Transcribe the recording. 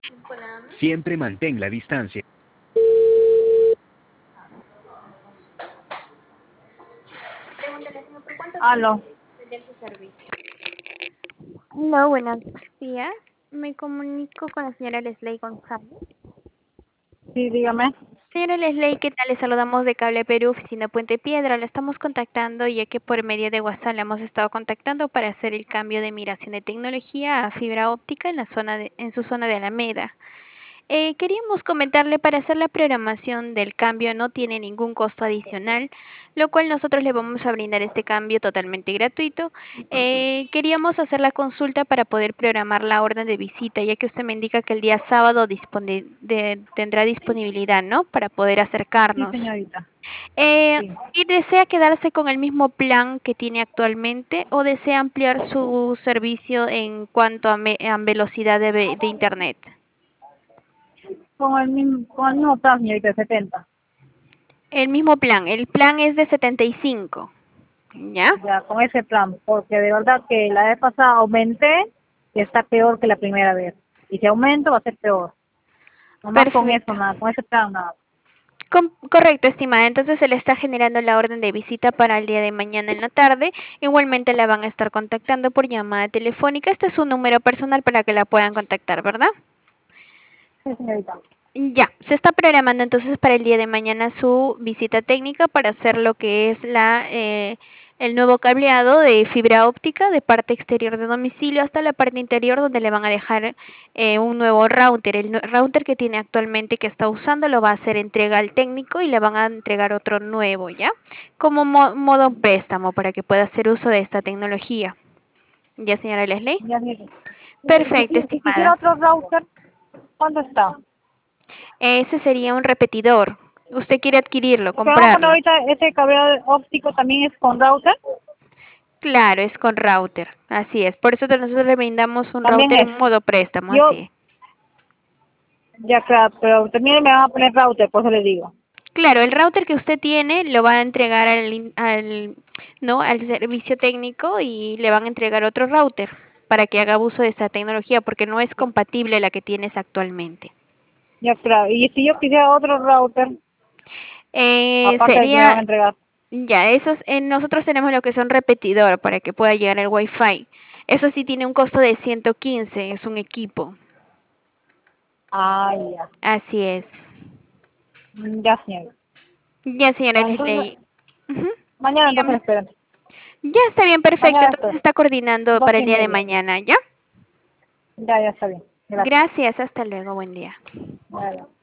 Siempre mantén la distancia. Aló. Hola, buenos días. Me comunico con la señora Leslie González. Sí, dígame. Señora Leslie, ¿qué tal? Le saludamos de Cable Perú, oficina Puente Piedra. La estamos contactando ya que por medio de WhatsApp la hemos estado contactando para hacer el cambio de migración de tecnología a fibra óptica en en su zona de Alameda. Queríamos comentarle para hacer la programación del cambio no tiene ningún costo adicional, lo cual nosotros le vamos a brindar este cambio totalmente gratuito. Queríamos hacer la consulta para poder programar la orden de visita, ya que usted me indica que el día sábado tendrá disponibilidad, ¿no? Para poder Sí, acercarnos. señorita. Eh, Sí. ¿Y desea quedarse con el mismo plan que tiene actualmente o desea ampliar su servicio en cuanto a velocidad de internet? Con el mismo plan, señorita, 70. El mismo plan, el plan es de 75, ¿ya? Ya, con ese plan, porque de verdad que la vez pasada aumenté y está peor que la primera vez. Y si aumento va a ser peor. Nomás con eso, Perfecto. nada, con ese plan, nada. Correcto, estimada. Entonces se le está generando la orden de visita para el día de mañana en la tarde. Igualmente la van a estar contactando por llamada telefónica. Este es su número personal para que la puedan contactar, ¿verdad? Sí, señorita. Ya, se está programando entonces para el día de mañana su visita técnica para hacer lo que es el nuevo cableado de fibra óptica de parte exterior de domicilio hasta la parte interior donde le van a dejar un nuevo router. El router que tiene actualmente que está usando lo va a hacer entrega al técnico y le van a entregar otro nuevo, ¿ya? Como modo préstamo para que pueda hacer uso de esta tecnología. ¿Ya, señora Leslie? Ya, señorita. Perfecto, Si quisiera estimada. otro router, ¿cuánto está? Ese sería un repetidor. Usted quiere adquirirlo, Lo que vamos a poner comprarlo. ahorita, ese cableado óptico también es con router. Claro, es con router. Así es. Por eso nosotros le brindamos un También router es. en modo préstamo, Yo, así es. ya claro, pero también me van a poner router, por eso le digo. Claro, el router que usted tiene lo va a entregar ¿no? al servicio técnico y le van a entregar otro router para que haga uso de esta tecnología porque no es compatible la que tienes actualmente. Ya claro. Y si yo quisiera otro router, Eh, aparte del que me van a sería, entregar. ya, nosotros tenemos lo que son repetidor para que pueda llegar el Wi-Fi. Eso sí tiene un costo de 115, es un equipo. Ah, ya. Así es. Ya, señor. Ya, señora Ah, entonces, Leslie. Ujú. mañana entonces Dígame. esperen. Ya está bien, perfecto. Mañana Entonces esperen. está coordinando para el día de 12:30. mañana, ¿ya? Ya está bien. Gracias. Gracias, hasta luego, buen día. Bueno.